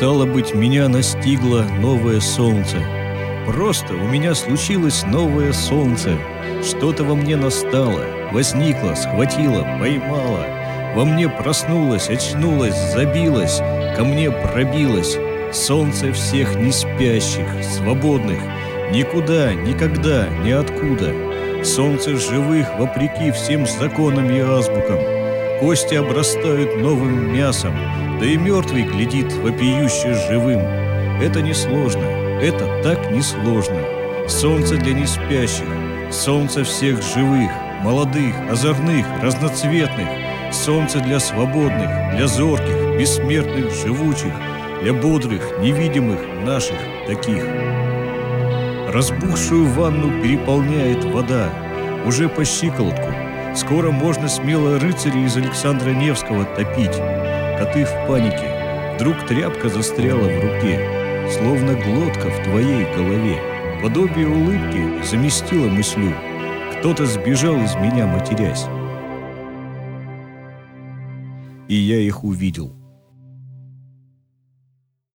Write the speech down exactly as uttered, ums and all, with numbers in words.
Стало быть, меня настигло новое солнце. Просто у меня случилось новое солнце. Что-то во мне настало, возникло, схватило, поймало. Во мне проснулось, очнулось, забилось, ко мне пробилось. Солнце всех неспящих, свободных, никуда, никогда, ниоткуда. Солнце живых, вопреки всем законам и азбукам. Кости обрастают новым мясом, да и мертвый глядит вопиюще живым. Это несложно, это так несложно. Солнце для неспящих, солнце всех живых, молодых, озорных, разноцветных. Солнце для свободных, для зорких, бессмертных, живучих, для бодрых, невидимых, наших таких. Разбухшую ванну переполняет вода, уже по щиколотку. Скоро можно смело рыцарей из Александра Невского топить. Коты в панике. Вдруг тряпка застряла в руке, словно глотка в твоей голове. Подобие улыбки заместило мыслю. Кто-то сбежал из меня, матерясь. И я их увидел.